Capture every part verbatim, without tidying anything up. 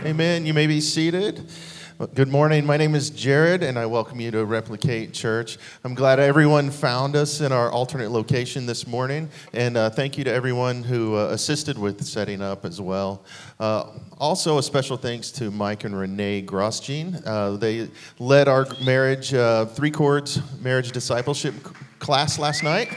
Amen. You may be seated. Good morning. My name is Jared, and I welcome you to Replicate Church. I'm glad everyone found us in our alternate location this morning, and uh, thank you to everyone who uh, assisted with setting up as well. Uh, also, a special thanks to Mike and Renee Grosjean. Uh, they led our marriage, uh, three chords marriage discipleship class last night.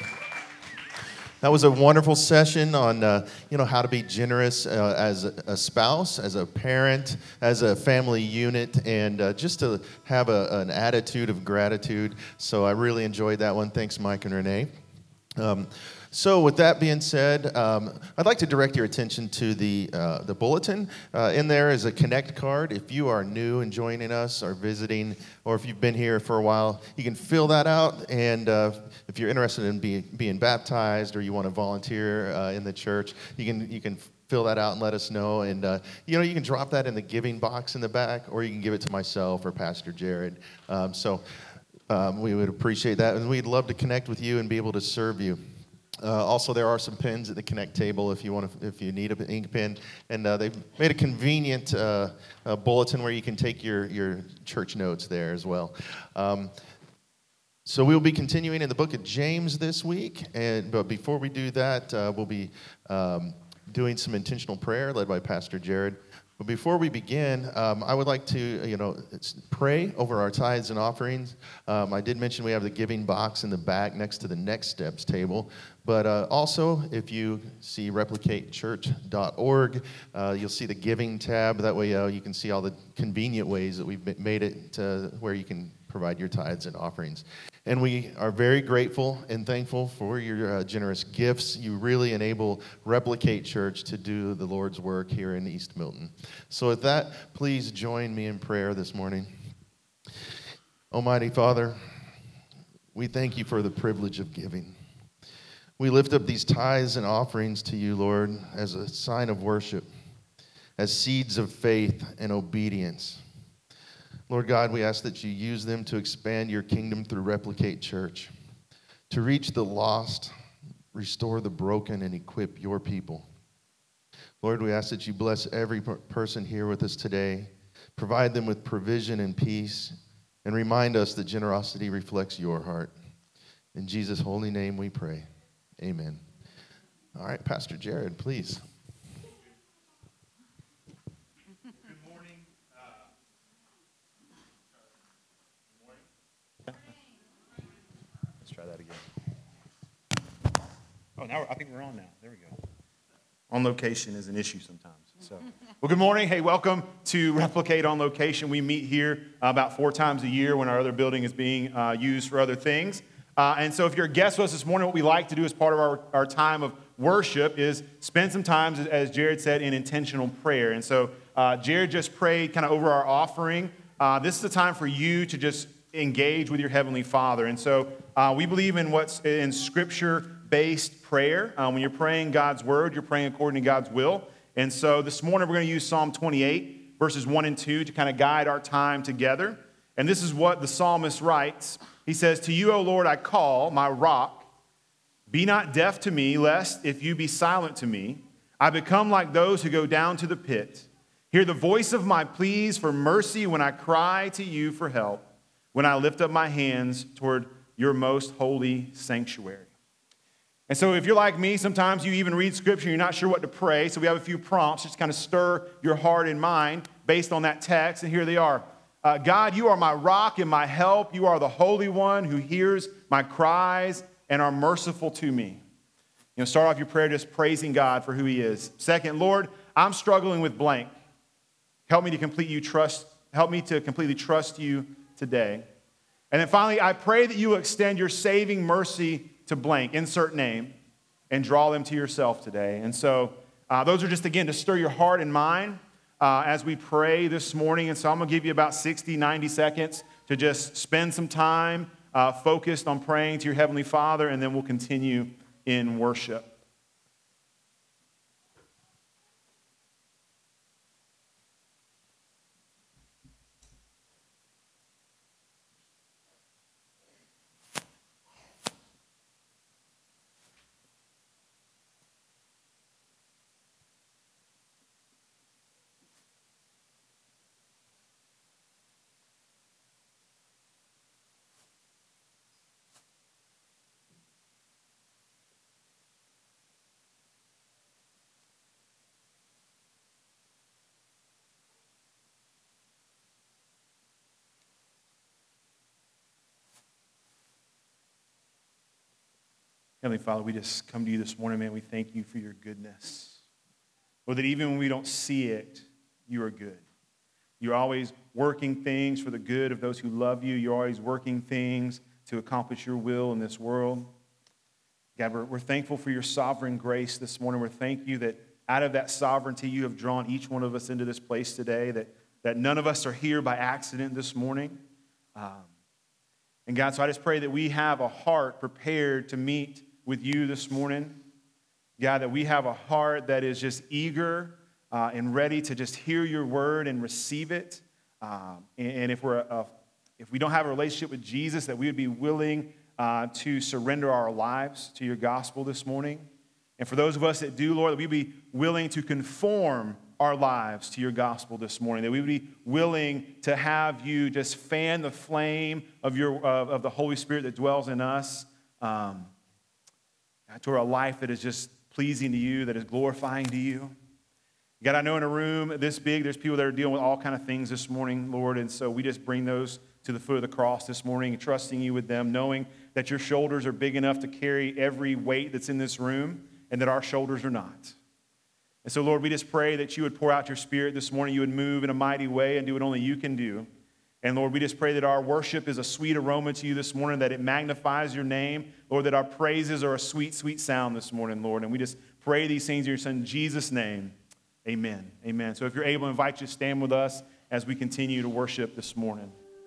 That was a wonderful session on, uh, you know, how to be generous uh, as a spouse, as a parent, as a family unit, and uh, just to have a, an attitude of gratitude. So I really enjoyed that one. Thanks, Mike and Renee. Um, so with that being said, um, I'd like to direct your attention to the uh, the bulletin. Uh, in there is a Connect card. If you are new and joining us or visiting, or if you've been here for a while, you can fill that out. And uh, if you're interested in be, being baptized or you want to volunteer uh, in the church, you can you can fill that out and let us know. And uh, you know, you can drop that in the giving box in the back, or you can give it to myself or Pastor Jared. Um, so. Um, we would appreciate that, and we'd love to connect with you and be able to serve you. Uh, also, there are some pens at the Connect table if you want to, if you need an ink pen, and uh, they've made a convenient uh, uh, bulletin where you can take your your church notes there as well. Um, so we'll be continuing in the book of James this week, and but before we do that, uh, we'll be um, doing some intentional prayer led by Pastor Jared. But before we begin, um, I would like to, you know, pray over our tithes and offerings. Um, I did mention we have the giving box in the back next to the Next Steps table. But uh, also, if you see replicate church dot org, uh, you'll see the giving tab. That way uh, you can see all the convenient ways that we've made it to where you can provide your tithes and offerings. And we are very grateful and thankful for your uh, generous gifts. You really enable Replicate Church to do the Lord's work here in East Milton. So with that, please join me in prayer this morning. Almighty Father, we thank you for the privilege of giving. We lift up these tithes and offerings to you, Lord, as a sign of worship, as seeds of faith and obedience. Lord God, we ask that you use them to expand your kingdom through Replicate Church, to reach the lost, restore the broken, and equip your people. Lord, we ask that you bless every person here with us today, provide them with provision and peace, and remind us that generosity reflects your heart. In Jesus' holy name we pray. Amen. All right, Pastor Jared, please. Try that again. Oh, now I think we're on now. There we go. On location is an issue sometimes. So, well, good morning. Hey, welcome to Replicate on Location. We meet here about four times a year when our other building is being uh, used for other things. Uh, and so if you're a guest with us this morning, what we like to do as part of our, our time of worship is spend some time, as Jared said, in intentional prayer. And so uh, Jared just prayed kind of over our offering. Uh, this is the time for you to just engage with your Heavenly Father. And so uh, we believe in what's in Scripture-based prayer. Uh, when you're praying God's Word, you're praying according to God's will. And so this morning we're going to use Psalm twenty-eight, verses one and two, to kind of guide our time together. And this is what the psalmist writes. He says, "To you, O Lord, I call, my rock. Be not deaf to me, lest if you be silent to me, I become like those who go down to the pit. Hear the voice of my pleas for mercy when I cry to you for help, when I lift up my hands toward your most holy sanctuary." And so if you're like me, sometimes you even read Scripture and you're not sure what to pray. So we have a few prompts just kind of stir your heart and mind based on that text. And here they are. Uh, God, you are my rock and my help. You are the Holy One who hears my cries and are merciful to me. You know, start off your prayer just praising God for who he is. Second, Lord, I'm struggling with blank. Help me to complete you trust. Help me to completely trust you today. And then finally, I pray that you will extend your saving mercy to blank, insert name, and draw them to yourself today. And so uh, those are just, again, to stir your heart and mind uh, as we pray this morning. And so I'm going to give you about sixty, ninety seconds to just spend some time uh, focused on praying to your Heavenly Father, and then we'll continue in worship. Heavenly Father, we just come to you this morning, man. We thank you for your goodness. Lord, that even when we don't see it, you are good. You're always working things for the good of those who love you. You're always working things to accomplish your will in this world. God, we're, we're thankful for your sovereign grace this morning. We're thank you that out of that sovereignty, you have drawn each one of us into this place today, that, that none of us are here by accident this morning. Um, and God, so I just pray that we have a heart prepared to meet with you this morning. God, that we have a heart that is just eager uh, and ready to just hear your word and receive it. Um, and, and if we're a, if we don't have a relationship with Jesus, that we would be willing uh, to surrender our lives to your gospel this morning. And for those of us that do, Lord, that we'd be willing to conform our lives to your gospel this morning, that we would be willing to have you just fan the flame of your of, of the Holy Spirit that dwells in us um, to a life that is just pleasing to you, that is glorifying to you. God, I know in a room this big, there's people that are dealing with all kind of things this morning, Lord, and so we just bring those to the foot of the cross this morning, trusting you with them, knowing that your shoulders are big enough to carry every weight that's in this room, and that our shoulders are not. And so, Lord, we just pray that you would pour out your Spirit this morning, you would move in a mighty way and do what only you can do. And, Lord, we just pray that our worship is a sweet aroma to you this morning, that it magnifies your name. Lord, that our praises are a sweet, sweet sound this morning, Lord. And we just pray these things in your Son, Jesus' name. Amen. Amen. So if you're able, I invite you to stand with us as we continue to worship this morning.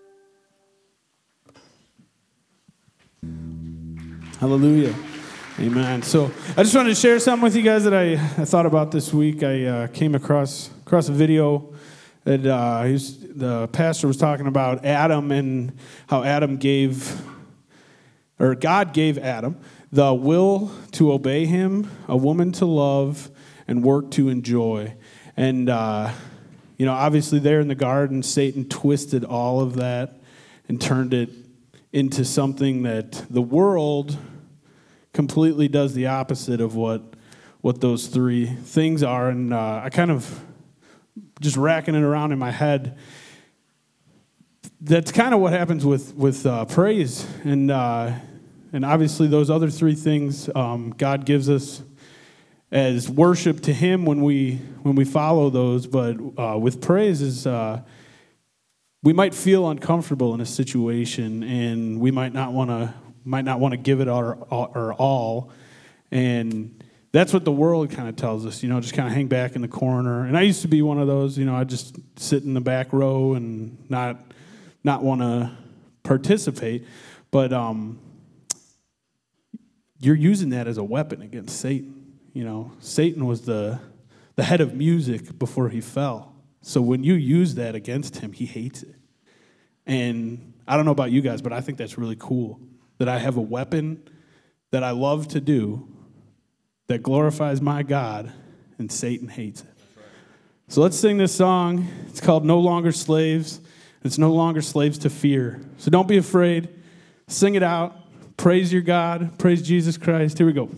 Hallelujah. Amen. So I just wanted to share something with you guys that I, I thought about this week. I uh, came across across a video that uh, he was, the pastor was talking about Adam and how Adam gave, or God gave Adam the will to obey him, a woman to love, and work to enjoy. And, uh, you know, obviously there in the garden, Satan twisted all of that and turned it into something that the world completely does the opposite of what what those three things are. And uh, I kind of just racking it around in my head. That's kind of what happens with with uh, praise, and uh, and obviously those other three things um, God gives us as worship to Him when we when we follow those. But uh, with praise is uh, we might feel uncomfortable in a situation, and we might not want to. might not want to give it our, our all. And that's what the world kind of tells us, you know, just kind of hang back in the corner. And I used to be one of those, you know, I'd just sit in the back row and not not want to participate. But um, you're using that as a weapon against Satan. You know, Satan was the the head of music before he fell. So when you use that against him, he hates it. And I don't know about you guys, but I think that's really cool. That I have a weapon that I love to do that glorifies my God, and Satan hates it. Right. So let's sing this song. It's called No Longer Slaves. It's no longer slaves to fear. So don't be afraid. Sing it out. Praise your God. Praise Jesus Christ. Here we go.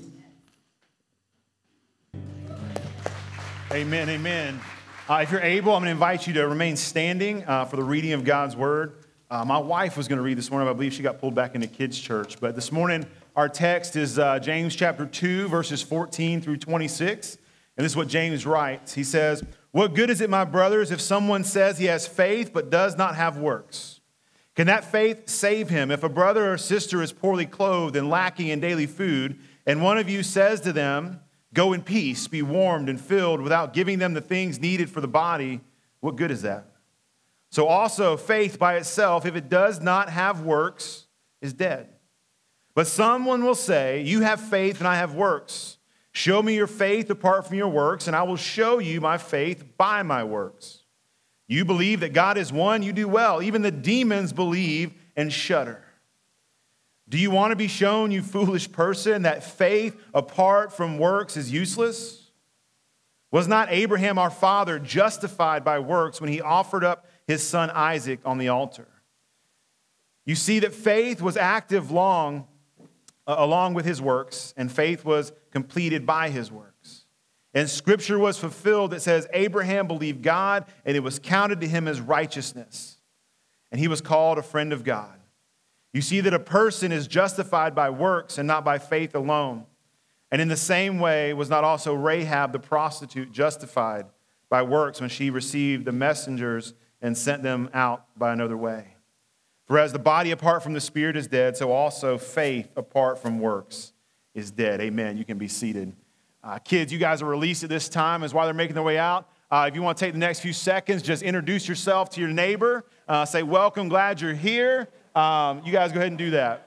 Amen, amen. Uh, if you're able, I'm going to invite you to remain standing uh, for the reading of God's Word. Uh, my wife was going to read this morning, but I believe she got pulled back into kids' church. But this morning, our text is uh, James chapter two, verses fourteen through twenty-six. And this is what James writes. He says, "What good is it, my brothers, if someone says he has faith but does not have works? Can that faith save him? If a brother or sister is poorly clothed and lacking in daily food, and one of you says to them, 'Go in peace, be warmed and filled,' without giving them the things needed for the body, what good is that? So also faith by itself, if it does not have works, is dead. But someone will say, 'You have faith and I have works. Show me your faith apart from your works, and I will show you my faith by my works. You believe that God is one, you do well. Even the demons believe and shudder. Do you want to be shown, you foolish person, that faith apart from works is useless? Was not Abraham our father justified by works when he offered up his son Isaac on the altar? You see that faith was active long, uh, along with his works, and faith was completed by his works. And Scripture was fulfilled that says, Abraham believed God, and it was counted to him as righteousness. And he was called a friend of God. You see that a person is justified by works and not by faith alone. And in the same way was not also Rahab the prostitute justified by works when she received the messengers and sent them out by another way. For as the body apart from the spirit is dead, so also faith apart from works is dead. Amen. You can be seated. Uh, kids, you guys are released at this time as while they're making their way out. Uh, if you want to take the next few seconds, just introduce yourself to your neighbor. Uh, say, welcome, glad you're here. Um, you guys go ahead and do that.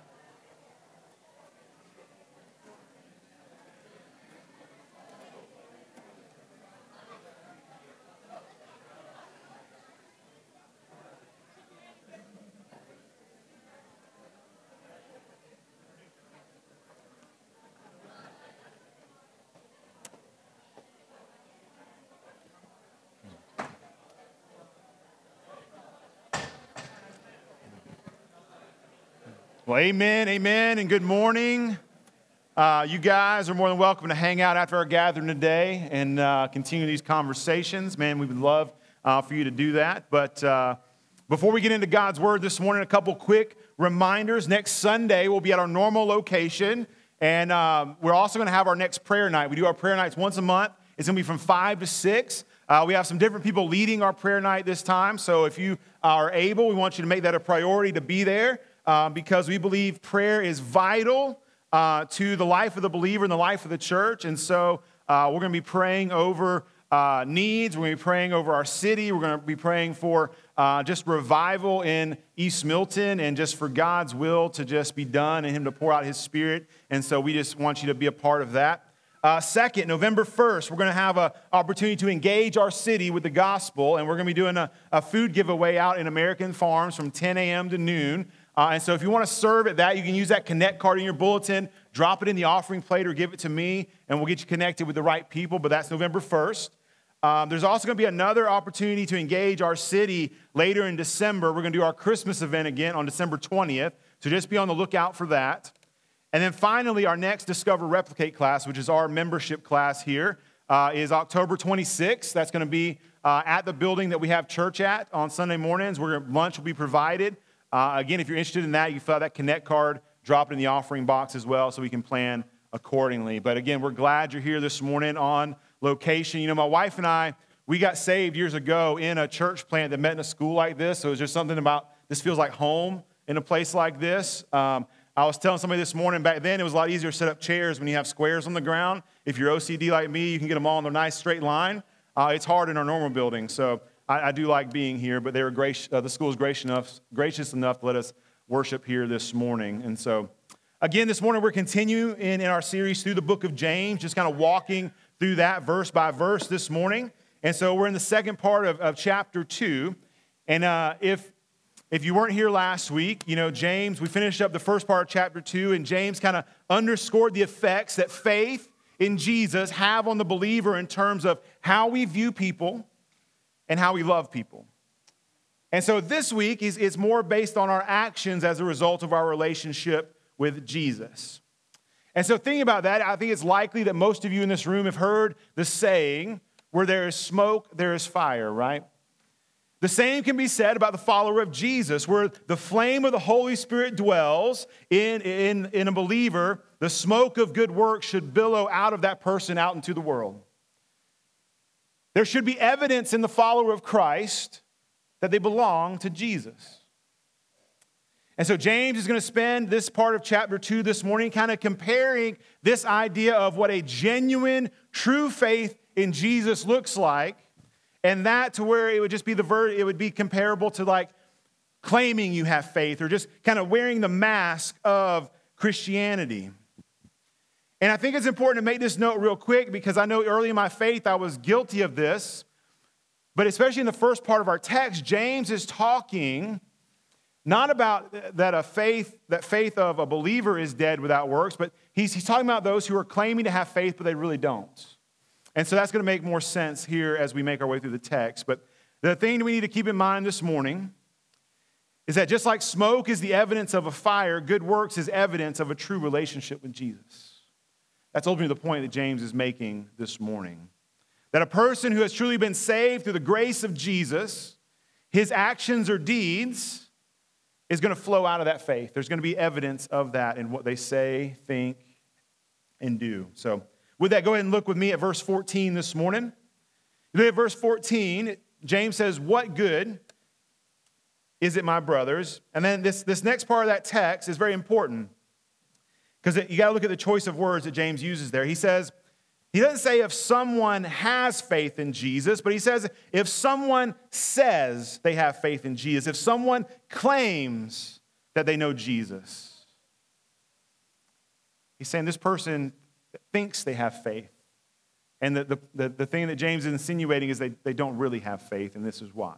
Well, amen, amen, and good morning. Uh, you guys are more than welcome to hang out after our gathering today and uh, continue these conversations. Man, we would love uh, for you to do that. But uh, before we get into God's Word this morning, a couple quick reminders. Next Sunday, we'll be at our normal location, and um, we're also going to have our next prayer night. We do our prayer nights once a month. It's going to be from five to six. Uh, we have some different people leading our prayer night this time, so if you are able, we want you to make that a priority to be there. Uh, because we believe prayer is vital uh, to the life of the believer and the life of the church. And so uh, we're going to be praying over uh, needs. We're going to be praying over our city. We're going to be praying for uh, just revival in East Milton and just for God's will to just be done and Him to pour out His Spirit. And so we just want you to be a part of that. Uh, second, November first, we're going to have an opportunity to engage our city with the gospel. And we're going to be doing a, a food giveaway out in American Farms from ten a.m. to noon. Uh, and so if you want to serve at that, you can use that Connect card in your bulletin, drop it in the offering plate or give it to me, and we'll get you connected with the right people, but that's November first. Um, there's also going to be another opportunity to engage our city later in December. We're going to do our Christmas event again on December twentieth, so just be on the lookout for that. And then finally, our next Discover Replicate class, which is our membership class here, uh, is October twenty-sixth. That's going to be uh, at the building that we have church at on Sunday mornings, where lunch will be provided. Uh, again, if you're interested in that, you fill out that Connect card, drop it in the offering box as well so we can plan accordingly. But again, we're glad you're here this morning on location. You know, my wife and I, we got saved years ago in a church plant that met in a school like this. So it's just something about, this feels like home in a place like this. Um, I was telling somebody this morning, back then it was a lot easier to set up chairs when you have squares on the ground. If you're O C D like me, you can get them all in a nice straight line. Uh, it's hard in our normal building. So I, I do like being here, but they were gracious, uh, the school is gracious enough, gracious enough to let us worship here this morning. And so, again, this morning we're continuing in, in our series through the book of James, just kind of walking through that verse by verse this morning. And so we're in the second part of, of chapter two. And uh, if if you weren't here last week, you know, James, we finished up the first part of chapter two, and James kind of underscored the effects that faith in Jesus have on the believer in terms of how we view people and how we love people. And so this week is, is more based on our actions as a result of our relationship with Jesus. And so thinking about that, I think it's likely that most of you in this room have heard the saying, where there is smoke, there is fire, right? The same can be said about the follower of Jesus, where the flame of the Holy Spirit dwells in, in, in a believer. The smoke of good works should billow out of that person out into the world. There should be evidence in the follower of Christ that they belong to Jesus. And so James is going to spend this part of chapter two this morning kind of comparing this idea of what a genuine, true faith in Jesus looks like, and that to where it would just be the ver- it would be comparable to like claiming you have faith or just kind of wearing the mask of Christianity. And I think it's important to make this note real quick because I know early in my faith I was guilty of this. But especially in the first part of our text, James is talking not about that a faith, that faith of a believer is dead without works, but he's, he's talking about those who are claiming to have faith, but they really don't. And so that's going to make more sense here as we make our way through the text. But the thing we need to keep in mind this morning is that just like smoke is the evidence of a fire, good works is evidence of a true relationship with Jesus. That's ultimately the point that James is making this morning. That a person who has truly been saved through the grace of Jesus, his actions or deeds is going to flow out of that faith. There's going to be evidence of that in what they say, think, and do. So with that, go ahead and look with me at verse fourteen this morning. Look at verse fourteen. James says, what good is it, my brothers? And then this, this next part of that text is very important because you got to look at the choice of words that James uses there. He says, he doesn't say if someone has faith in Jesus, but he says if someone says they have faith in Jesus, if someone claims that they know Jesus. He's saying this person thinks they have faith. And the, the, the, the thing that James is insinuating is they, they don't really have faith, and this is why.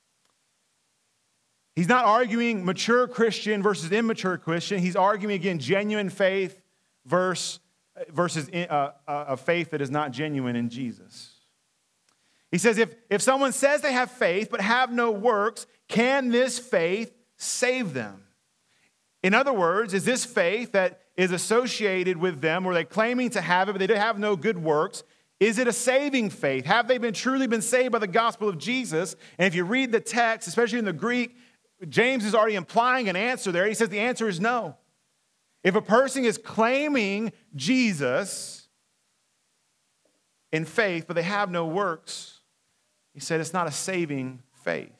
He's not arguing mature Christian versus immature Christian. He's arguing, again, genuine faith versus, versus uh, a faith that is not genuine in Jesus. He says if, if someone says they have faith but have no works, can this faith save them? In other words, is this faith that is associated with them, or are they claiming to have it, but they don't have no good works? Is it a saving faith? Have they been truly been saved by the gospel of Jesus? And if you read the text, especially in the Greek, James is already implying an answer there. He says the answer is no. If a person is claiming Jesus in faith, but they have no works, he said it's not a saving faith.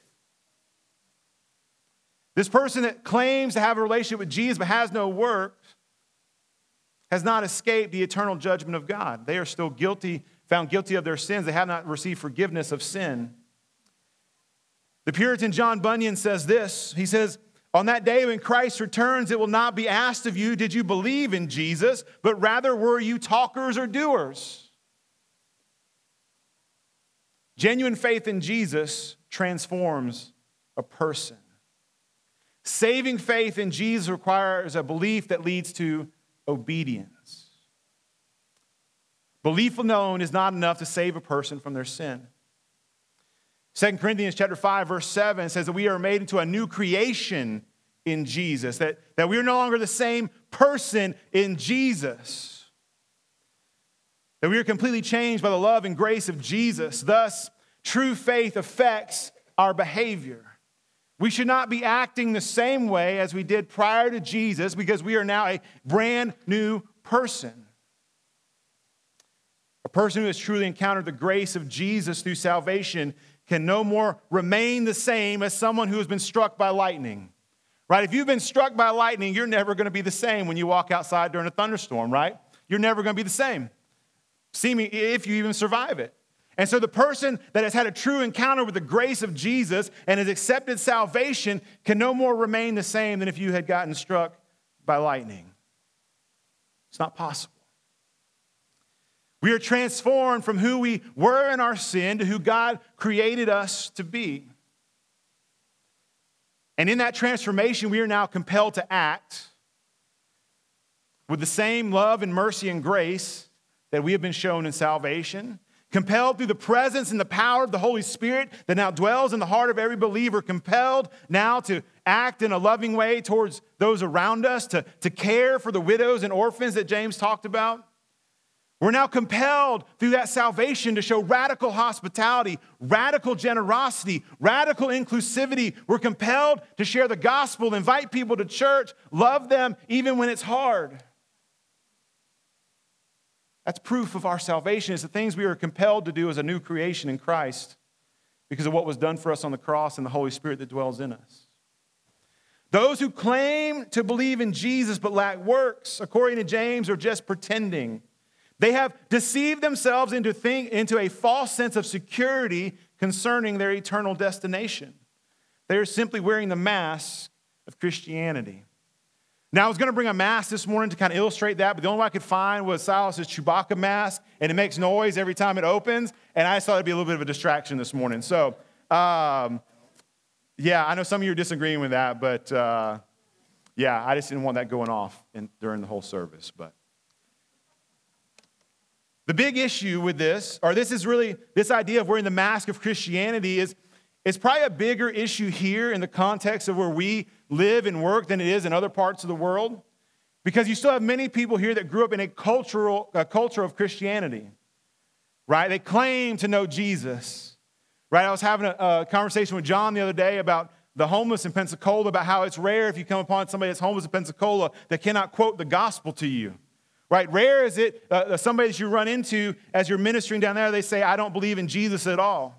This person that claims to have a relationship with Jesus but has no works has not escaped the eternal judgment of God. They are still guilty, found guilty of their sins. They have not received forgiveness of sin. The Puritan John Bunyan says this. He says, on that day when Christ returns, it will not be asked of you, did you believe in Jesus? But rather, were you talkers or doers? Genuine faith in Jesus transforms a person. Saving faith in Jesus requires a belief that leads to obedience. Belief alone is not enough to save a person from their sin. Second Corinthians chapter five, verse seven says that we are made into a new creation in Jesus, that, that we are no longer the same person in Jesus, that we are completely changed by the love and grace of Jesus. Thus, true faith affects our behavior. We should not be acting the same way as we did prior to Jesus because we are now a brand new person. A person who has truly encountered the grace of Jesus through salvation can no more remain the same as someone who has been struck by lightning. Right? If you've been struck by lightning, you're never going to be the same when you walk outside during a thunderstorm, right? You're never going to be the same, seeming if you even survive it. And so the person that has had a true encounter with the grace of Jesus and has accepted salvation can no more remain the same than if you had gotten struck by lightning. It's not possible. We are transformed from who we were in our sin to who God created us to be. And in that transformation, we are now compelled to act with the same love and mercy and grace that we have been shown in salvation. Compelled through the presence and the power of the Holy Spirit that now dwells in the heart of every believer. Compelled now to act in a loving way towards those around us, to, to care for the widows and orphans that James talked about. We're now compelled through that salvation to show radical hospitality, radical generosity, radical inclusivity. We're compelled to share the gospel, invite people to church, love them even when it's hard. That's proof of our salvation. It's the things we are compelled to do as a new creation in Christ because of what was done for us on the cross and the Holy Spirit that dwells in us. Those who claim to believe in Jesus but lack works, according to James, are just pretending. They have deceived themselves into, think, into a false sense of security concerning their eternal destination. They are simply wearing the mask of Christianity. Now, I was going to bring a mask this morning to kind of illustrate that, but the only one I could find was Silas's Chewbacca mask, and it makes noise every time it opens, and I just thought it'd be a little bit of a distraction this morning. So, um, yeah, I know some of you are disagreeing with that, but uh, yeah, I just didn't want that going off in, during the whole service. But the big issue with this, or this is really, this idea of wearing the mask of Christianity is, is probably a bigger issue here in the context of where we live and work than it is in other parts of the world. Because you still have many people here that grew up in a cultural a culture of Christianity, right? They claim to know Jesus, right? I was having a, a conversation with John the other day about the homeless in Pensacola about how it's rare if you come upon somebody that's homeless in Pensacola that cannot quote the gospel to you. Right? Rare is it uh, somebody that you run into as you're ministering down there, they say, I don't believe in Jesus at all.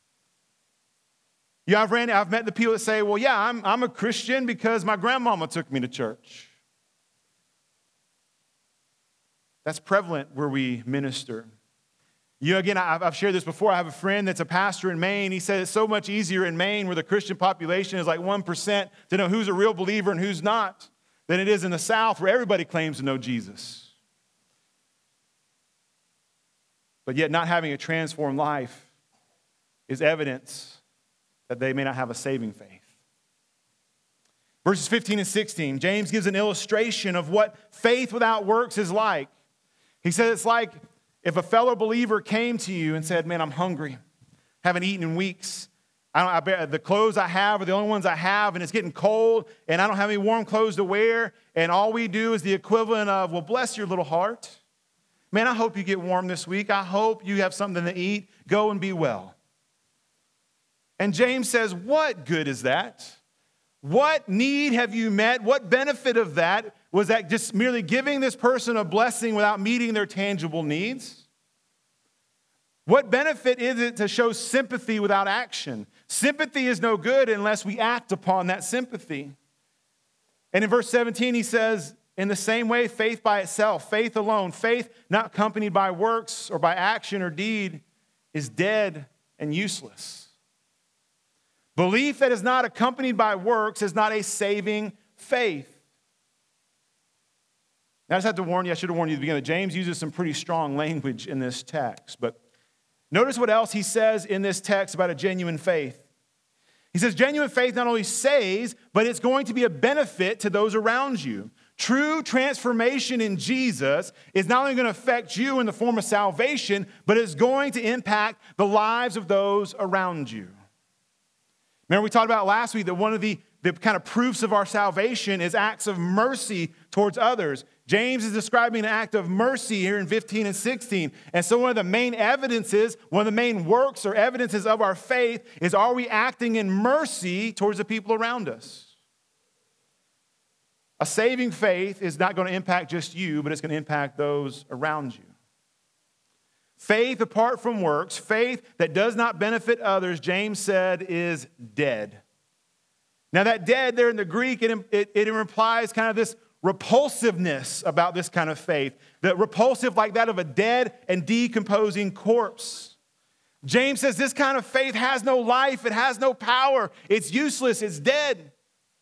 Yeah, I've, ran, I've met the people that say, well, yeah, I'm, I'm a Christian because my grandmama took me to church. That's prevalent where we minister. You know, again, I've, I've shared this before. I have a friend that's a pastor in Maine. He said it's so much easier in Maine where the Christian population is like one percent to know who's a real believer and who's not than it is in the South where everybody claims to know Jesus. But yet not having a transformed life is evidence that they may not have a saving faith. Verses fifteen and sixteen, James gives an illustration of what faith without works is like. He said it's like if a fellow believer came to you and said, man, I'm hungry, haven't eaten in weeks. I don't, I bear, the clothes I have are the only ones I have, and it's getting cold, and I don't have any warm clothes to wear, and all we do is the equivalent of, well, bless your little heart. Man, I hope you get warm this week. I hope you have something to eat. Go and be well. And James says, what good is that? What need have you met? What benefit of that? Was that just merely giving this person a blessing without meeting their tangible needs? What benefit is it to show sympathy without action? Sympathy is no good unless we act upon that sympathy. And in verse seventeen, he says, in the same way, faith by itself, faith alone, faith not accompanied by works or by action or deed is dead and useless. Belief that is not accompanied by works is not a saving faith. Now, I just have to warn you, I should have warned you at the beginning. James uses some pretty strong language in this text, but notice what else he says in this text about a genuine faith. He says genuine faith not only saves, but it's going to be a benefit to those around you. True transformation in Jesus is not only going to affect you in the form of salvation, but it's going to impact the lives of those around you. Remember, we talked about last week that one of the, the kind of proofs of our salvation is acts of mercy towards others. James is describing an act of mercy here in fifteen and sixteen. And so one of the main evidences, one of the main works or evidences of our faith is, are we acting in mercy towards the people around us? A saving faith is not going to impact just you, but it's going to impact those around you. Faith apart from works, faith that does not benefit others, James said, is dead. Now that dead there in the Greek, it, it, it implies kind of this repulsiveness about this kind of faith. The repulsive like that of a dead and decomposing corpse. James says this kind of faith has no life, it has no power, it's useless, it's dead.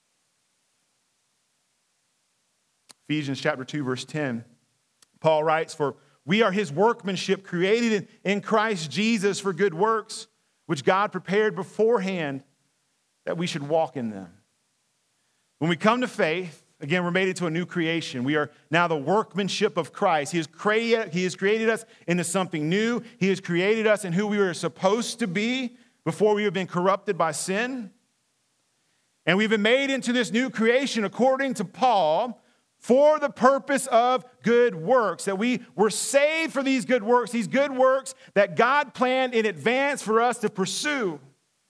Ephesians chapter two, verse ten, Paul writes, for we are his workmanship created in Christ Jesus for good works, which God prepared beforehand that we should walk in them. When we come to faith, again, we're made into a new creation. We are now the workmanship of Christ. He has created, he has created us into something new. He has created us in who we were supposed to be before we have been corrupted by sin. And we've been made into this new creation, according to Paul, for the purpose of good works, that we were saved for these good works, these good works that God planned in advance for us to pursue.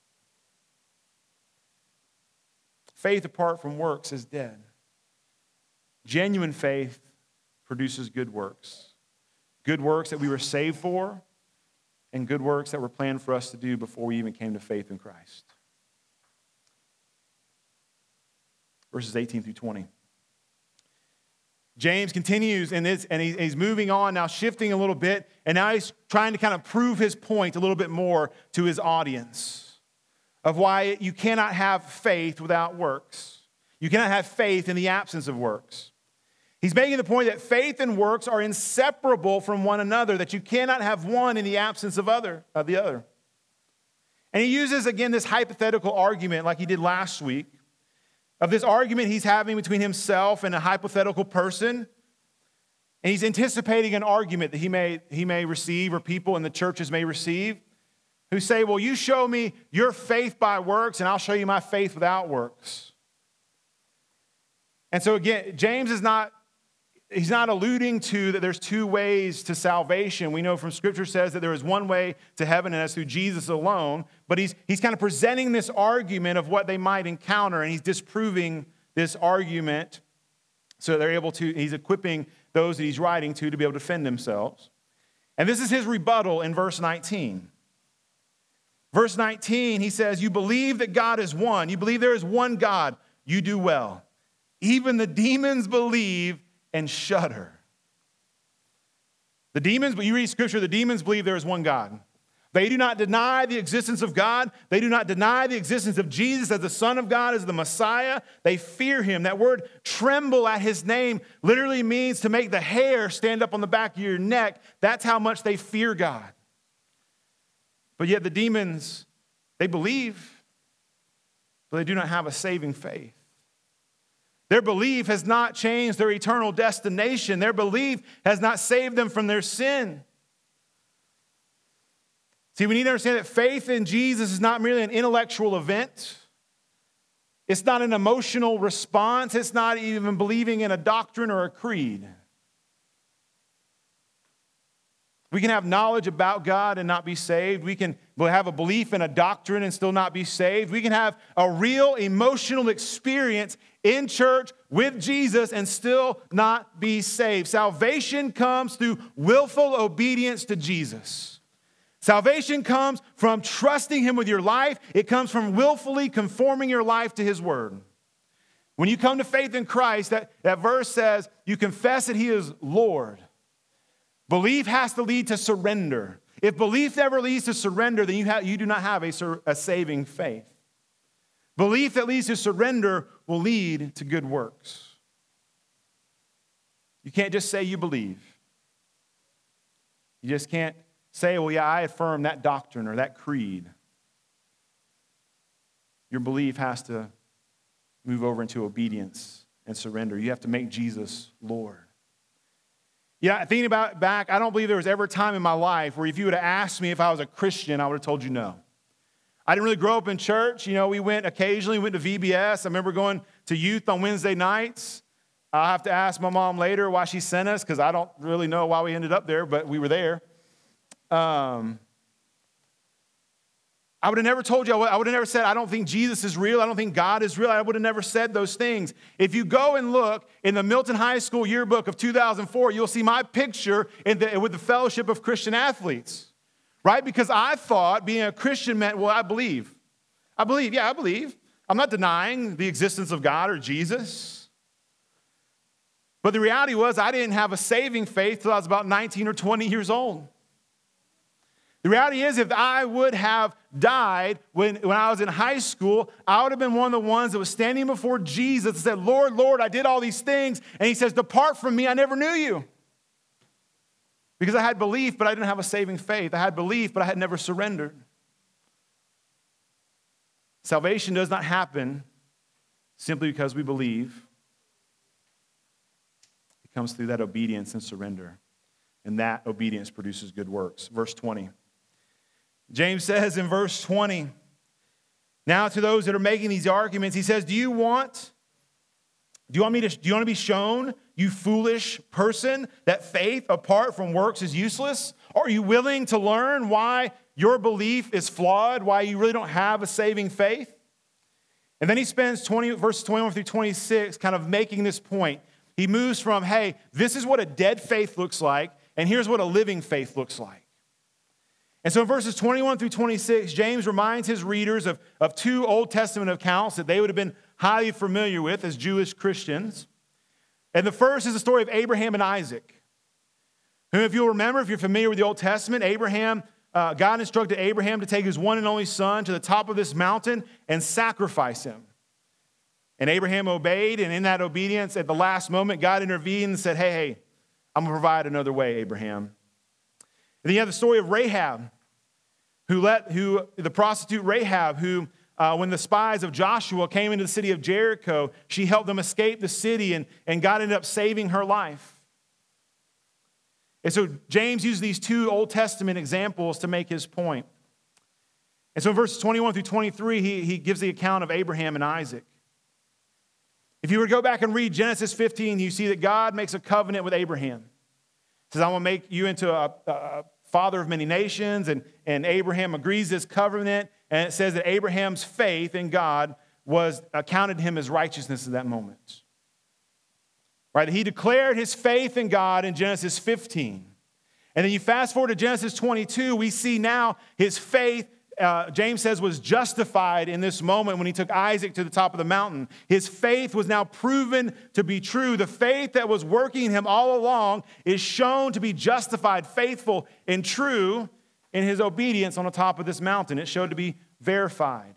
Faith apart from works is dead. Genuine faith produces good works. Good works that we were saved for, and good works that were planned for us to do before we even came to faith in Christ. Verses eighteen through twenty. James continues, and, it's, and he's moving on now, shifting a little bit, and now he's trying to kind of prove his point a little bit more to his audience of why you cannot have faith without works. You cannot have faith in the absence of works. He's making the point that faith and works are inseparable from one another, that you cannot have one in the absence of, other, of the other. And he uses, again, this hypothetical argument like he did last week, of this argument he's having between himself and a hypothetical person. And he's anticipating an argument that he may, he may receive, or people in the churches may receive, who say, well, you show me your faith by works, and I'll show you my faith without works. And so again, James is not he's not alluding to that there's two ways to salvation. We know from Scripture says that there is one way to heaven, and that's through Jesus alone. But he's, he's kind of presenting this argument of what they might encounter, and he's disproving this argument so they're able to, he's equipping those that he's writing to to be able to defend themselves. And this is his rebuttal in verse nineteen. Verse nineteen, he says, you believe that God is one. You believe there is one God. You do well. Even the demons believe and shudder. The demons, but you read Scripture, the demons believe there is one God. They do not deny the existence of God. They do not deny the existence of Jesus as the Son of God, as the Messiah. They fear him. That word tremble at his name literally means to make the hair stand up on the back of your neck. That's how much they fear God. But yet the demons, they believe, but they do not have a saving faith. Their belief has not changed their eternal destination. Their belief has not saved them from their sin. See, we need to understand that faith in Jesus is not merely an intellectual event. It's not an emotional response. It's not even believing in a doctrine or a creed. We can have knowledge about God and not be saved. We can have a belief in a doctrine and still not be saved. We can have a real emotional experience in church with Jesus and still not be saved. Salvation comes through willful obedience to Jesus. Salvation comes from trusting him with your life. It comes from willfully conforming your life to his word. When you come to faith in Christ, that, that verse says you confess that he is Lord. Belief has to lead to surrender. If belief never leads to surrender, then you, have, you do not have a, a saving faith. Belief that leads to surrender will lead to good works. You can't just say you believe. You just can't say, well, yeah, I affirm that doctrine or that creed. Your belief has to move over into obedience and surrender. You have to make Jesus Lord. Yeah, thinking about it back, I don't believe there was ever a time in my life where if you would have asked me if I was a Christian, I would have told you no. I didn't really grow up in church. You know, we went occasionally, we went to V B S. I remember going to youth on Wednesday nights. I'll have to ask my mom later why she sent us, because I don't really know why we ended up there, but we were there. Um, I would have never told you, I would have never said, I don't think Jesus is real. I don't think God is real. I would have never said those things. If you go and look in the Milton High School yearbook of two thousand four, you'll see my picture in the, with the Fellowship of Christian Athletes, right? Because I thought being a Christian meant, well, I believe. I believe, yeah, I believe. I'm not denying the existence of God or Jesus. But the reality was I didn't have a saving faith till I was about nineteen or twenty years old. The reality is, if I would have died when, when I was in high school, I would have been one of the ones that was standing before Jesus and said, Lord, Lord, I did all these things. And he says, depart from me, I never knew you. Because I had belief, but I didn't have a saving faith. I had belief, but I had never surrendered. Salvation does not happen simply because we believe. It comes through that obedience and surrender. And that obedience produces good works. Verse twenty. James says in verse twenty, now to those that are making these arguments, he says, do you want, do you want me to, do you want to be shown, you foolish person, that faith apart from works is useless? Are you willing to learn why your belief is flawed, why you really don't have a saving faith? And then he spends twenty, verses twenty-one through twenty-six kind of making this point. He moves from, hey, this is what a dead faith looks like, and here's what a living faith looks like. And so in verses twenty-one through twenty-six, James reminds his readers of, of two Old Testament accounts that they would have been highly familiar with as Jewish Christians. And the first is the story of Abraham and Isaac, who, if you'll remember, if you're familiar with the Old Testament, Abraham, uh, God instructed Abraham to take his one and only son to the top of this mountain and sacrifice him. And Abraham obeyed, and in that obedience, at the last moment, God intervened and said, hey, hey, I'm going to provide another way, Abraham. And then you have the story of Rahab, who let who the prostitute Rahab, who uh, when the spies of Joshua came into the city of Jericho, she helped them escape the city, and, and God ended up saving her life. And so James used these two Old Testament examples to make his point. And so in verses twenty-one through twenty-three, he, he gives the account of Abraham and Isaac. If If you were to go back and read Genesis fifteen, you see that God makes a covenant with Abraham. He says, I'm going to make you into a, a father of many nations, and, and Abraham agrees to this covenant, and it says that Abraham's faith in God was accounted to him as righteousness at that moment. Right? He declared his faith in God in Genesis fifteen. And then you fast forward to Genesis twenty-two, we see now his faith, uh, James says, was justified in this moment when he took Isaac to the top of the mountain. His faith was now proven to be true. The faith that was working in him all along is shown to be justified, faithful, and true in his obedience on the top of this mountain. It showed to be verified.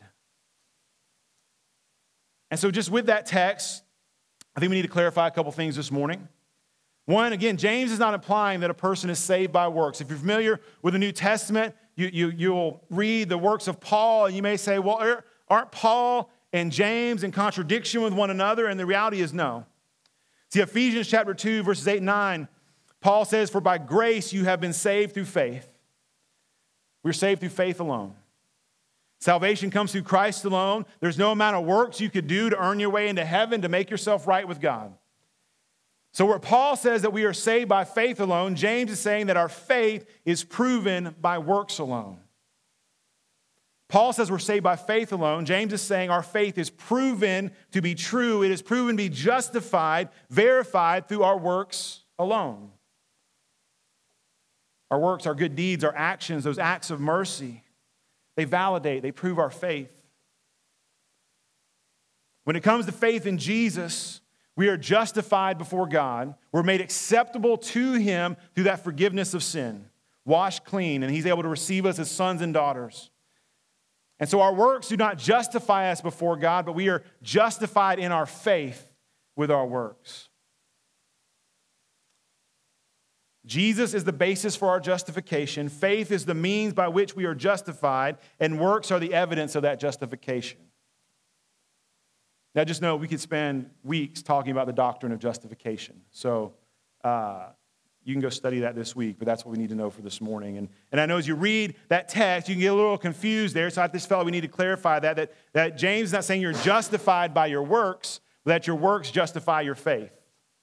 And so just with that text, I think we need to clarify a couple things this morning. One, again, James is not implying that a person is saved by works. If you're familiar with the New Testament, you, you, you'll read the works of Paul, and you may say, well, aren't Paul and James in contradiction with one another? And the reality is no. See, Ephesians chapter two, verses eight and nine, Paul says, for by grace you have been saved through faith. We're saved through faith alone. Salvation comes through Christ alone. There's no amount of works you could do to earn your way into heaven to make yourself right with God. So where Paul says that we are saved by faith alone, James is saying that our faith is proven by works alone. Paul says we're saved by faith alone. James is saying our faith is proven to be true. It is proven to be justified, verified through our works alone. Our works, our good deeds, our actions, those acts of mercy, they validate, they prove our faith. When it comes to faith in Jesus, we are justified before God. We're made acceptable to him through that forgiveness of sin, washed clean, and he's able to receive us as sons and daughters. And so our works do not justify us before God, but we are justified in our faith with our works. Jesus is the basis for our justification. Faith is the means by which we are justified, and works are the evidence of that justification. Now, just know we could spend weeks talking about the doctrine of justification. So uh, you can go study that this week, but that's what we need to know for this morning. And, and I know as you read that text, you can get a little confused there. So I just felt we need to clarify that, that, that James is not saying you're justified by your works, but that your works justify your faith.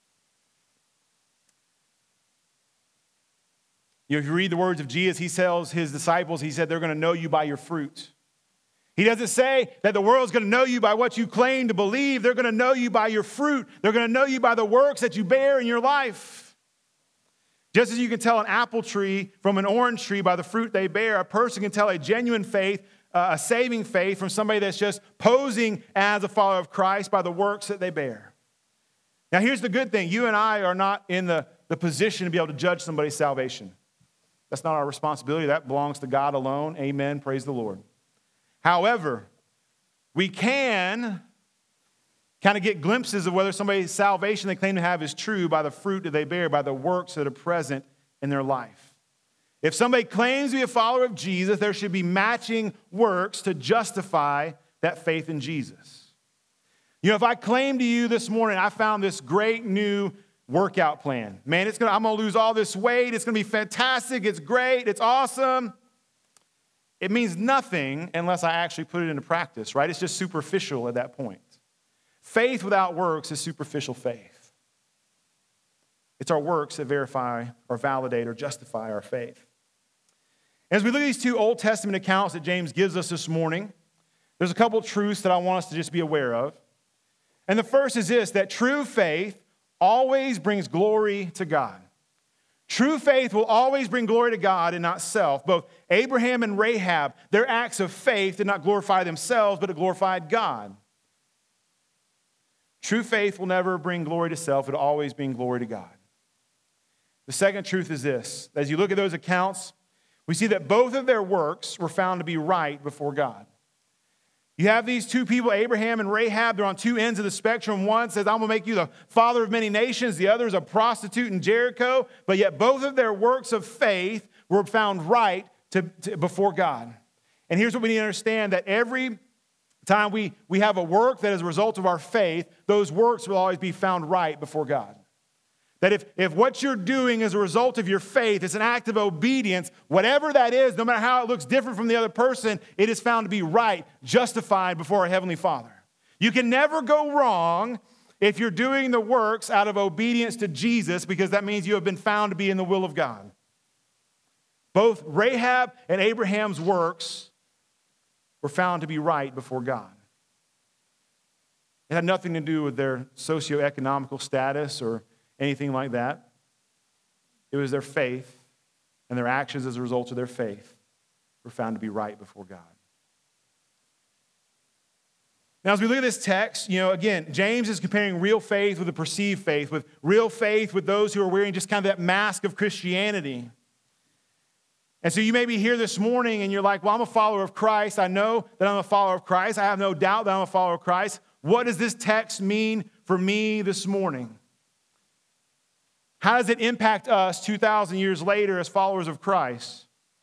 You know, if you read the words of Jesus, he tells his disciples, he said, they're going to know you by your fruit. He doesn't say that the world's going to know you by what you claim to believe. They're going to know you by your fruit. They're going to know you by the works that you bear in your life. Just as you can tell an apple tree from an orange tree by the fruit they bear, a person can tell a genuine faith, uh, a saving faith from somebody that's just posing as a follower of Christ by the works that they bear. Now, here's the good thing. You and I are not in the, the position to be able to judge somebody's salvation. That's not our responsibility. That belongs to God alone. Amen. Praise the Lord. However, we can kind of get glimpses of whether somebody's salvation they claim to have is true by the fruit that they bear, by the works that are present in their life. If somebody claims to be a follower of Jesus, there should be matching works to justify that faith in Jesus. You know, if I claim to you this morning, I found this great new workout plan. Man, it's gonna, I'm going to lose all this weight. It's going to be fantastic. It's great. It's awesome. It means nothing unless I actually put it into practice, right? It's just superficial at that point. Faith without works is superficial faith. It's our works that verify or validate or justify our faith. As we look at these two Old Testament accounts that James gives us this morning, there's a couple of truths that I want us to just be aware of. And the first is this, that true faith always brings glory to God. True faith will always bring glory to God and not self. Both Abraham and Rahab, their acts of faith did not glorify themselves, but it glorified God. True faith will never bring glory to self. It'll always bring glory to God. The second truth is this. As you look at those accounts, we see that both of their works were found to be right before God. You have these two people, Abraham and Rahab, they're on two ends of the spectrum. One says, I'm going to make you the father of many nations. The other is a prostitute in Jericho. But yet both of their works of faith were found right to, to, before God. And here's what we need to understand, that every time we, we have a work that is a result of our faith, those works will always be found right before God. That if, if what you're doing is a result of your faith, it's an act of obedience, whatever that is, no matter how it looks different from the other person, it is found to be right, justified before our Heavenly Father. You can never go wrong if you're doing the works out of obedience to Jesus, because that means you have been found to be in the will of God. Both Rahab and Abraham's works were found to be right before God. It had nothing to do with their socioeconomical status or anything like that. It was their faith, and their actions as a result of their faith were found to be right before God. Now, as we look at this text, you know, again, James is comparing real faith with a perceived faith, with real faith with those who are wearing just kind of that mask of Christianity. And so you may be here this morning and you're like, well, I'm a follower of Christ. I know that I'm a follower of Christ. I have no doubt that I'm a follower of Christ. What does this text mean for me this morning? How does it impact us two thousand years later as followers of Christ?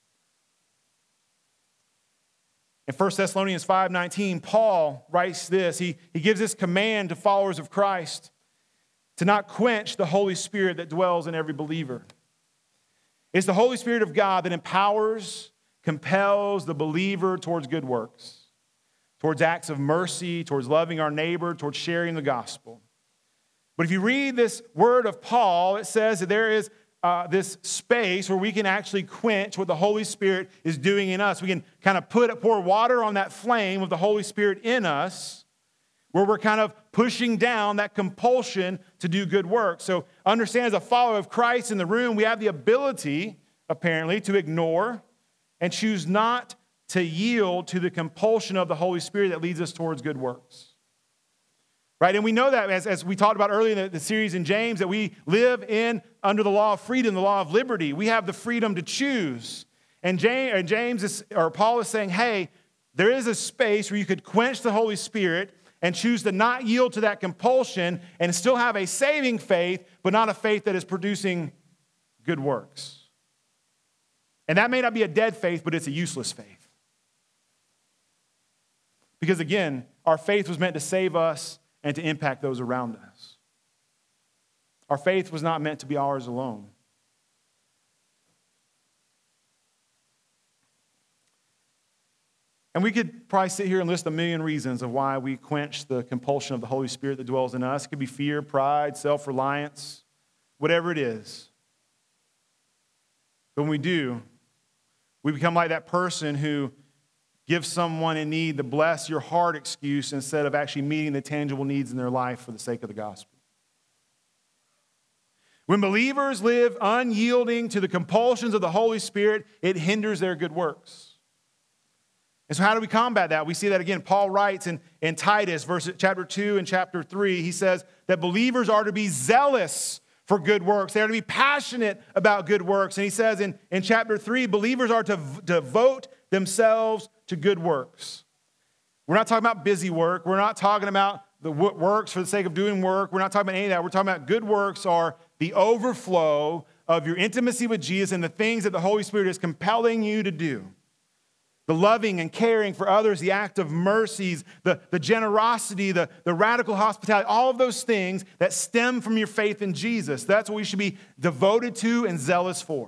In First Thessalonians five nineteen, Paul writes this. He, he gives this command to followers of Christ to not quench the Holy Spirit that dwells in every believer. It's the Holy Spirit of God that empowers, compels the believer towards good works, towards acts of mercy, towards loving our neighbor, towards sharing the gospel. But if you read this word of Paul, it says that there is Uh, this space where we can actually quench what the Holy Spirit is doing in us. We can kind of put pour water on that flame of the Holy Spirit in us, where we're kind of pushing down that compulsion to do good work. So understand, as a follower of Christ in the room, we have the ability, apparently, to ignore and choose not to yield to the compulsion of the Holy Spirit that leads us towards good works. Right, and we know that as, as we talked about earlier in the, the series in James, that we live in under the law of freedom, the law of liberty. We have the freedom to choose. And James, or James is, or Paul is saying, hey, there is a space where you could quench the Holy Spirit and choose to not yield to that compulsion and still have a saving faith, but not a faith that is producing good works. And that may not be a dead faith, but it's a useless faith. Because again, our faith was meant to save us and to impact those around us. Our faith was not meant to be ours alone. And we could probably sit here and list a million reasons of why we quench the compulsion of the Holy Spirit that dwells in us. It could be fear, pride, self-reliance, whatever it is. But when we do, we become like that person who give someone in need the bless your heart excuse instead of actually meeting the tangible needs in their life for the sake of the gospel. When believers live unyielding to the compulsions of the Holy Spirit, it hinders their good works. And so how do we combat that? We see that again. Paul writes in, in Titus, verse, chapter two and chapter three, he says that believers are to be zealous for good works. They are to be passionate about good works. And he says in, in chapter three, believers are to v- devote themselves to good works. We're not talking about busy work. We're not talking about the works for the sake of doing work. We're not talking about any of that. We're talking about good works are the overflow of your intimacy with Jesus and the things that the Holy Spirit is compelling you to do. The loving and caring for others, the act of mercies, the, the generosity, the, the radical hospitality, all of those things that stem from your faith in Jesus. That's what we should be devoted to and zealous for.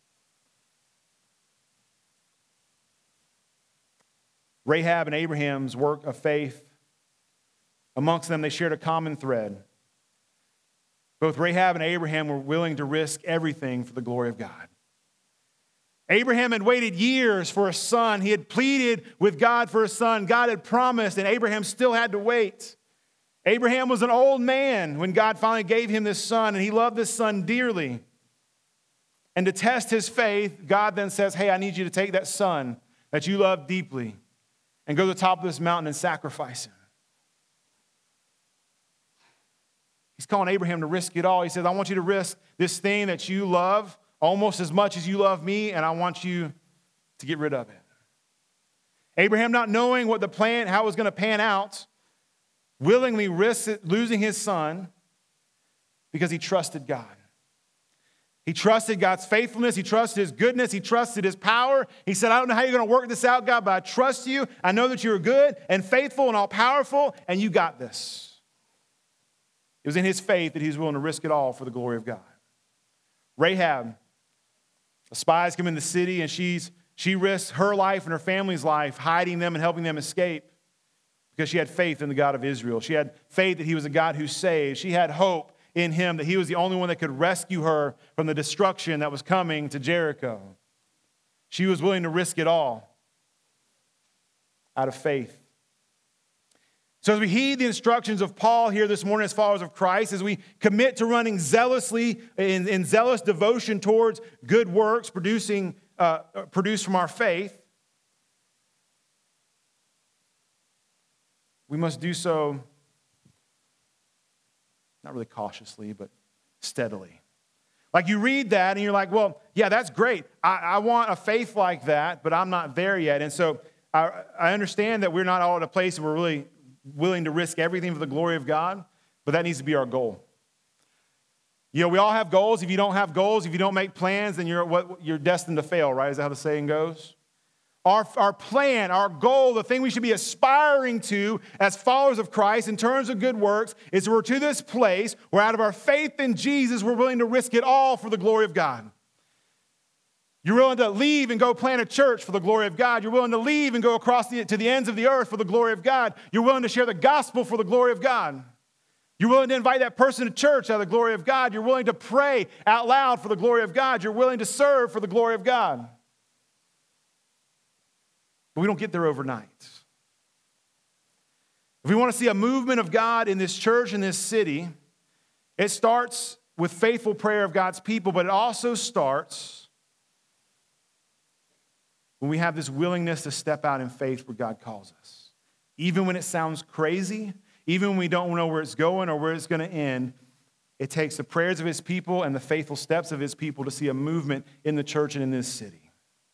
Rahab and Abraham's work of faith, amongst them, they shared a common thread. Both Rahab and Abraham were willing to risk everything for the glory of God. Abraham had waited years for a son. He had pleaded with God for a son. God had promised, and Abraham still had to wait. Abraham was an old man when God finally gave him this son, and he loved this son dearly. And to test his faith, God then says, hey, I need you to take that son that you love deeply and go to the top of this mountain and sacrifice him. He's calling Abraham to risk it all. He says, I want you to risk this thing that you love almost as much as you love me, and I want you to get rid of it. Abraham, not knowing what the plan, how it was going to pan out, willingly risked losing his son because he trusted God. He trusted God's faithfulness. He trusted his goodness. He trusted his power. He said, I don't know how you're going to work this out, God, but I trust you. I know that you're good and faithful and all-powerful, and you got this. It was in his faith that he was willing to risk it all for the glory of God. Rahab, the spies come in the city, and she's, she risks her life and her family's life, hiding them and helping them escape because she had faith in the God of Israel. She had faith that he was a God who saved. She had hope in him that he was the only one that could rescue her from the destruction that was coming to Jericho. She was willing to risk it all out of faith. So as we heed the instructions of Paul here this morning as followers of Christ, as we commit to running zealously in, in zealous devotion towards good works producing, uh, produced from our faith, we must do so not really cautiously, but steadily. Like you read that and you're like, well, yeah, that's great. I, I want a faith like that, but I'm not there yet. And so I, I understand that we're not all at a place where we're really willing to risk everything for the glory of God, but that needs to be our goal. You know, we all have goals. If you don't have goals, if you don't make plans, then you're what you're destined to fail, right? Is that how the saying goes? Our, our plan, our goal, the thing we should be aspiring to as followers of Christ in terms of good works is we're to this place where out of our faith in Jesus, we're willing to risk it all for the glory of God. You're willing to leave and go plant a church for the glory of God. You're willing to leave and go across the, to the ends of the earth for the glory of God. You're willing to share the gospel for the glory of God. You're willing to invite that person to church out of the glory of God. You're willing to pray out loud for the glory of God. You're willing to serve for the glory of God. But we don't get there overnight. If we want to see a movement of God in this church, in this city, it starts with faithful prayer of God's people, but it also starts when we have this willingness to step out in faith where God calls us. Even when it sounds crazy, even when we don't know where it's going or where it's going to end, it takes the prayers of his people and the faithful steps of his people to see a movement in the church and in this city.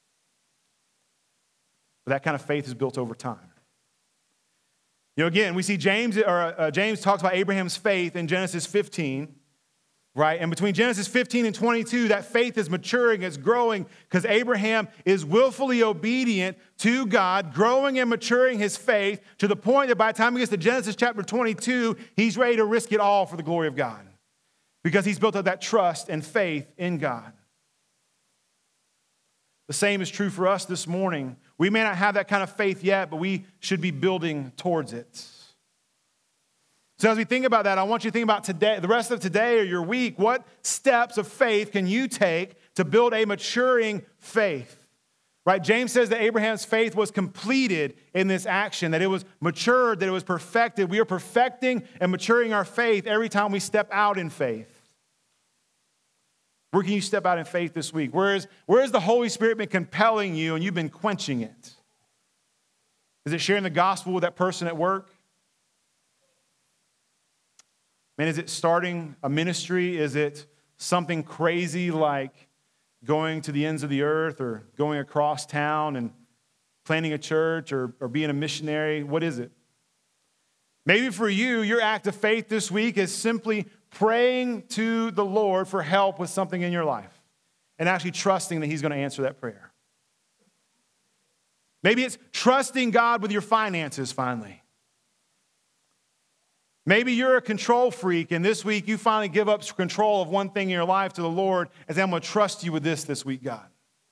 But that kind of faith is built over time. You know, again, we see James, or uh, James talks about Abraham's faith in Genesis fifteen. Right? And between Genesis fifteen and twenty-two, that faith is maturing, it's growing, because Abraham is willfully obedient to God, growing and maturing his faith to the point that by the time he gets to Genesis chapter twenty-two, he's ready to risk it all for the glory of God. Because he's built up that trust and faith in God. The same is true for us this morning. We may not have that kind of faith yet, but we should be building towards it. So as we think about that, I want you to think about today, the rest of today or your week. What steps of faith can you take to build a maturing faith? Right? James says that Abraham's faith was completed in this action, that it was matured, that it was perfected. We are perfecting and maturing our faith every time we step out in faith. Where can you step out in faith this week? Where is, where has the Holy Spirit been compelling you and you've been quenching it? Is it sharing the gospel with that person at work? Man, is it starting a ministry? Is it something crazy like going to the ends of the earth or going across town and planting a church or, or being a missionary? What is it? Maybe for you, your act of faith this week is simply praying to the Lord for help with something in your life and actually trusting that he's going to answer that prayer. Maybe it's trusting God with your finances finally. Maybe you're a control freak, and this week you finally give up control of one thing in your life to the Lord and say, I'm going to trust you with this this week, God.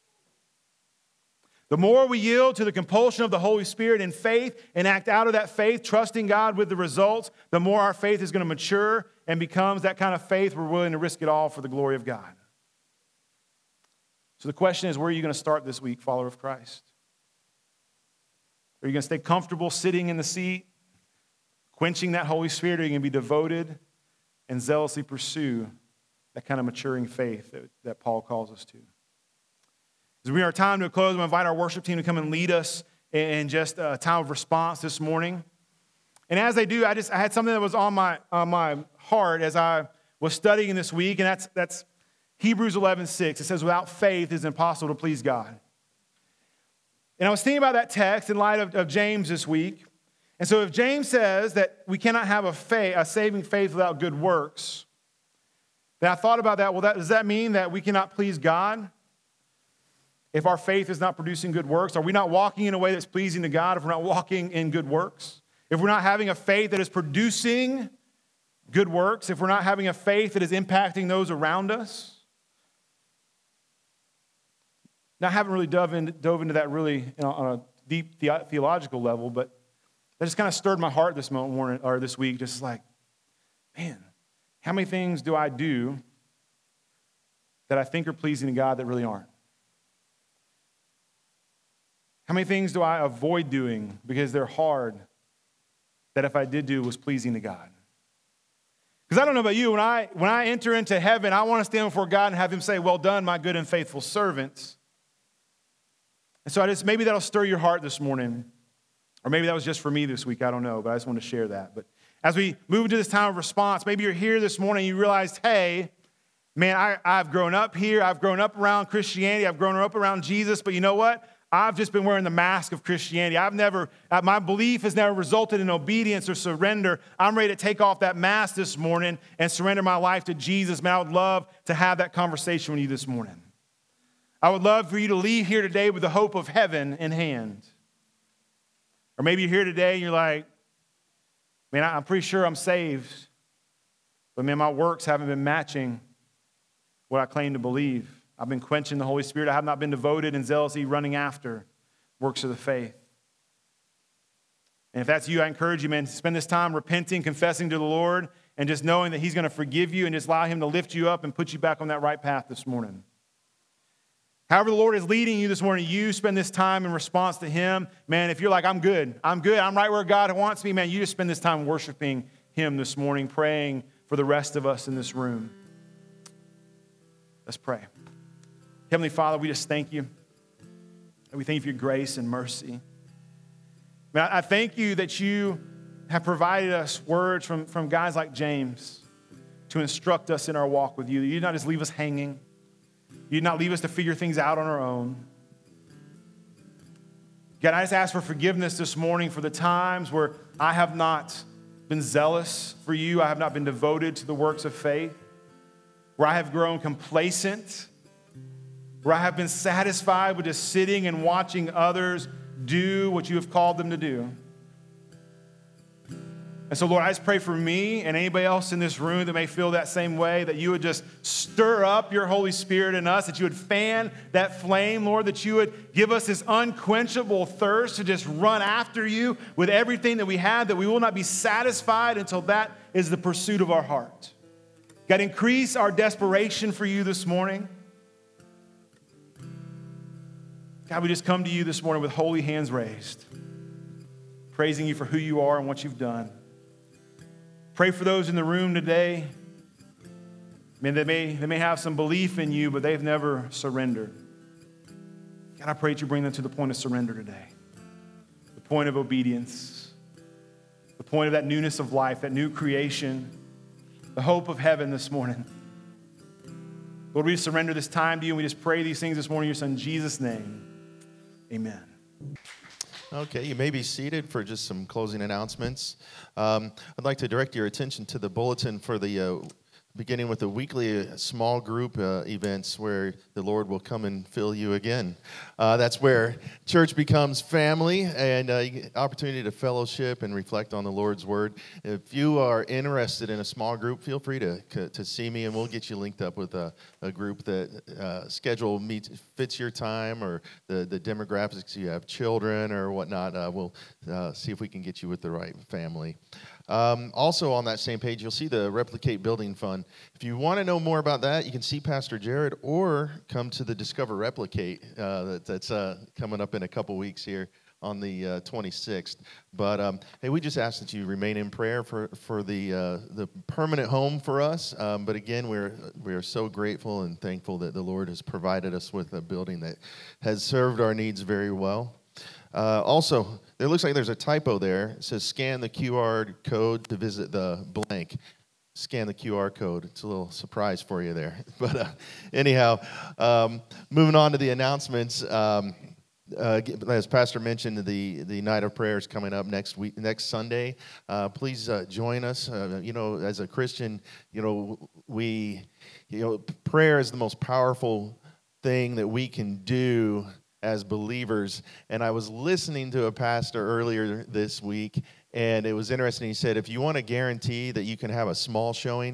The more we yield to the compulsion of the Holy Spirit in faith and act out of that faith, trusting God with the results, the more our faith is going to mature and becomes that kind of faith we're willing to risk it all for the glory of God. So the question is, where are you going to start this week, follower of Christ? Are you going to stay comfortable sitting in the seat, quenching that Holy Spirit? Or are you going to be devoted and zealously pursue that kind of maturing faith that, that Paul calls us to? As we are time to close, I'm going to invite our worship team to come and lead us in just a time of response this morning. And as they do, I just I had something that was on my on my heart as I was studying this week, and that's that's Hebrews eleven six. It says, without faith it is impossible to please God. And I was thinking about that text in light of, of James this week. And so if James says that we cannot have a faith, a saving faith without good works, then I thought about that. Well, that, does that mean that we cannot please God if our faith is not producing good works? Are we not walking in a way that's pleasing to God if we're not walking in good works? If we're not having a faith that is producing good works, if we're not having a faith that is impacting those around us? Now, I haven't really dove, in, dove into that really you know, on a deep the- theological level, but That just kind of stirred my heart this morning or this week, just like, man, how many things do I do that I think are pleasing to God that really aren't? How many things do I avoid doing because they're hard that if I did do was pleasing to God? Because I don't know about you, when I when I enter into heaven, I want to stand before God and have him say, well done, my good and faithful servant. And so I just, maybe that'll stir your heart this morning. Or maybe that was just for me this week, I don't know, but I just want to share that. But as we move into this time of response, maybe you're here this morning and you realized, hey, man, I, I've grown up here, I've grown up around Christianity, I've grown up around Jesus, but you know what? I've just been wearing the mask of Christianity. I've never, my belief has never resulted in obedience or surrender. I'm ready to take off that mask this morning and surrender my life to Jesus. Man, I would love to have that conversation with you this morning. I would love for you to leave here today with the hope of heaven in hand. Or maybe you're here today and you're like, man, I'm pretty sure I'm saved, but man, my works haven't been matching what I claim to believe. I've been quenching the Holy Spirit. I have not been devoted and zealously running after works of the faith. And if that's you, I encourage you, man, to spend this time repenting, confessing to the Lord, and just knowing that he's going to forgive you and just allow him to lift you up and put you back on that right path this morning. However the Lord is leading you this morning, you spend this time in response to him. Man, if you're like, I'm good, I'm good, I'm right where God wants me, man, you just spend this time worshiping him this morning, praying for the rest of us in this room. Let's pray. Heavenly Father, we just thank you. And we thank you for your grace and mercy. Man, I thank you that you have provided us words from, from guys like James to instruct us in our walk with you. You did not just leave us hanging. You did not leave us to figure things out on our own. God, I just ask for forgiveness this morning for the times where I have not been zealous for you. I have not been devoted to the works of faith. Where I have grown complacent. Where I have been satisfied with just sitting and watching others do what you have called them to do. And so, Lord, I just pray for me and anybody else in this room that may feel that same way, that you would just stir up your Holy Spirit in us, that you would fan that flame, Lord, that you would give us this unquenchable thirst to just run after you with everything that we have, that we will not be satisfied until that is the pursuit of our heart. God, increase our desperation for you this morning. God, we just come to you this morning with holy hands raised, praising you for who you are and what you've done. Pray for those in the room today. I mean, they may, they may have some belief in you, but they've never surrendered. God, I pray that you bring them to the point of surrender today, the point of obedience, the point of that newness of life, that new creation, the hope of heaven this morning. Lord, we just surrender this time to you, and we just pray these things this morning in your Son, Jesus' name. Amen. Okay, you may be seated for just some closing announcements. Um, I'd like to direct your attention to the bulletin for the uh, beginning with the weekly small group uh, events where the Lord will come and fill you again. Uh, that's where church becomes family and uh, you get opportunity to fellowship and reflect on the Lord's Word. If you are interested in a small group, feel free to to see me, and we'll get you linked up with a, a group that uh, schedule meets, fits your time or the, the demographics. You have children or whatnot. Uh, we'll uh, see if we can get you with the right family. Um, also on that same page, you'll see the Replicate Building Fund. If you want to know more about that, you can see Pastor Jared or come to the Discover Replicate uh, that, that's uh, coming up in a couple weeks here on the uh, twenty-sixth. But um, hey, we just ask that you remain in prayer for for the uh, the permanent home for us. Um, but again, we're we are so grateful and thankful that the Lord has provided us with a building that has served our needs very well. Uh, also, it looks like there's a typo there. It says scan the Q R code to visit the blank. Scan the Q R code. It's a little surprise for you there. But uh, anyhow, um, moving on to the announcements. Um, uh, as Pastor mentioned, the, the night of prayer is coming up next week, next Sunday. Uh, please uh, join us. Uh, you know, as a Christian, you know, we, you know, prayer is the most powerful thing that we can do as believers. And I was listening to a pastor earlier this week, and it was interesting. He said, if you want to guarantee that you can have a small showing,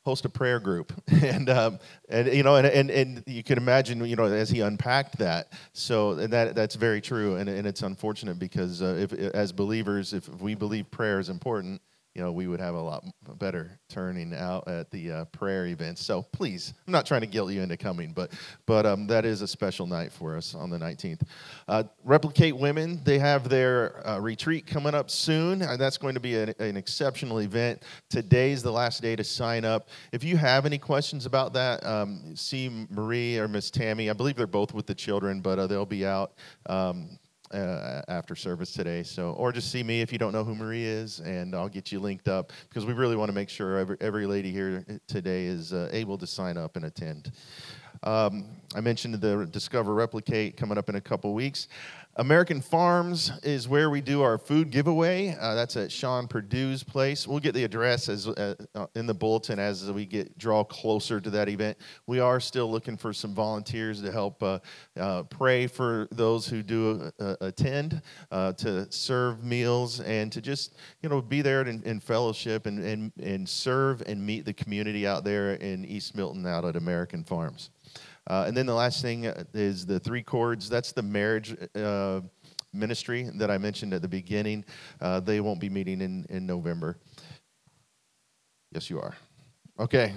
host a prayer group. and, um, and you know, and, and, and you can imagine, you know, as he unpacked that. So and that that's very true. And, and it's unfortunate because uh, if as believers, if we believe prayer is important, you know, we would have a lot better turning out at the uh, prayer events. So please, I'm not trying to guilt you into coming, but but um, that is a special night for us on the nineteenth. Uh, Replicate Women, they have their uh, retreat coming up soon, and that's going to be an, an exceptional event. Today's the last day to sign up. If you have any questions about that, um, see Marie or Miss Tammy. I believe they're both with the children, but uh, they'll be out Um, Uh, after service today. So, or just see me if you don't know who Marie is, and I'll get you linked up because we really want to make sure every, every lady here today is uh, able to sign up and attend. Um, I mentioned the Discover Replicate coming up in a couple weeks. American Farms is where we do our food giveaway. Uh, that's at Sean Purdue's place. We'll get the address as uh, in the bulletin as we get draw closer to that event. We are still looking for some volunteers to help uh, uh, pray for those who do uh, attend, uh, to serve meals, and to just you know be there in, in fellowship and, and and serve and meet the community out there in East Milton out at American Farms. Uh, and then the last thing is the Three Chords. That's the marriage uh, ministry that I mentioned at the beginning. Uh, they won't be meeting in, in November. Yes, you are. Okay.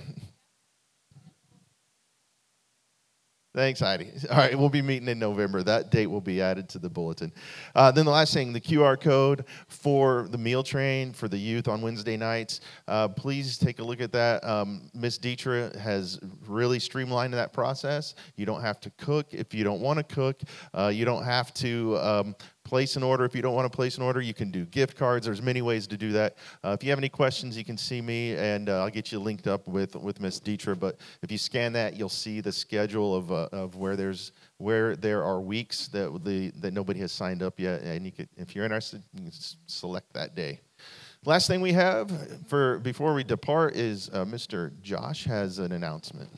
Thanks, Heidi. All right, we'll be meeting in November. That date will be added to the bulletin. Uh, then the last thing, the Q R code for the meal train for the youth on Wednesday nights. Uh, please take a look at that. Um, Miss Dietra has really streamlined that process. You don't have to cook if you don't want to cook. Uh, you don't have to um, place an order if you don't want to place an order. You can do gift cards. There's many ways to do that. Uh, if you have any questions, you can see me, and uh, I'll get you linked up with with Miss Dietra. But if you scan that, you'll see the schedule of uh, of where there's where there are weeks that the that nobody has signed up yet, and you could, if you're interested, you can select that day. Last thing we have for before we depart is uh, Mister Josh has an announcement.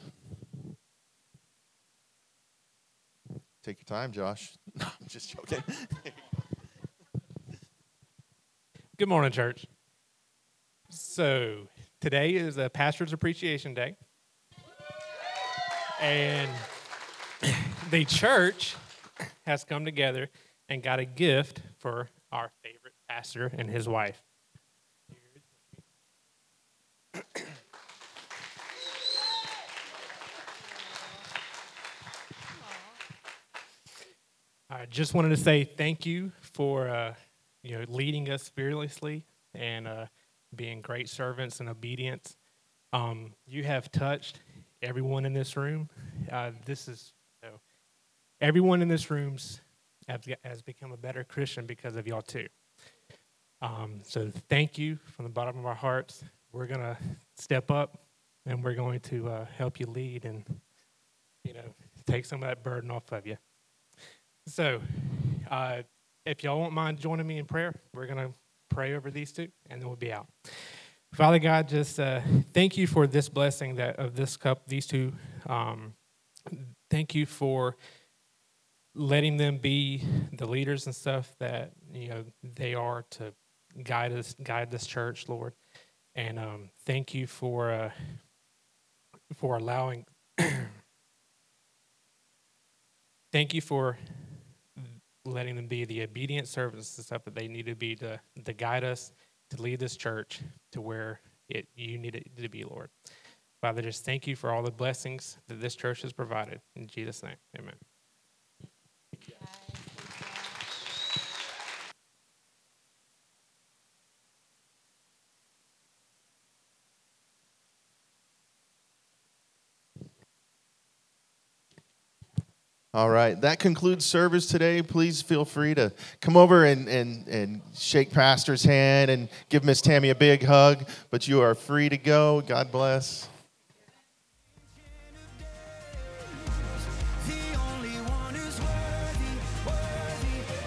Take your time, Josh. No, I'm just joking. Good morning, church. So today is a Pastor's Appreciation Day. And the church has come together and got a gift for our favorite pastor and his wife. I just wanted to say thank you for uh, you know leading us fearlessly and uh, being great servants and obedience. Um, you have touched everyone in this room. Uh, this is you know, everyone in this room has, has become a better Christian because of y'all too. Um, so thank you from the bottom of our hearts. We're gonna step up and we're going to uh, help you lead and you know take some of that burden off of you. So, uh, if y'all won't mind joining me in prayer, we're going to pray over these two, and then we'll be out. Father God, just uh, thank you for this blessing that of this cup, these two. Um, thank you for letting them be the leaders and stuff that you know they are to guide us, guide this church, Lord. And um, thank you for uh, for allowing. Thank you for letting them be the obedient servants and stuff that they need to be to, to guide us, to lead this church to where it you need it to be, Lord. Father, just thank you for all the blessings that this church has provided. In Jesus' name, amen. All right, that concludes service today. Please feel free to come over and, and, and shake Pastor's hand and give Miss Tammy a big hug, but you are free to go. God bless.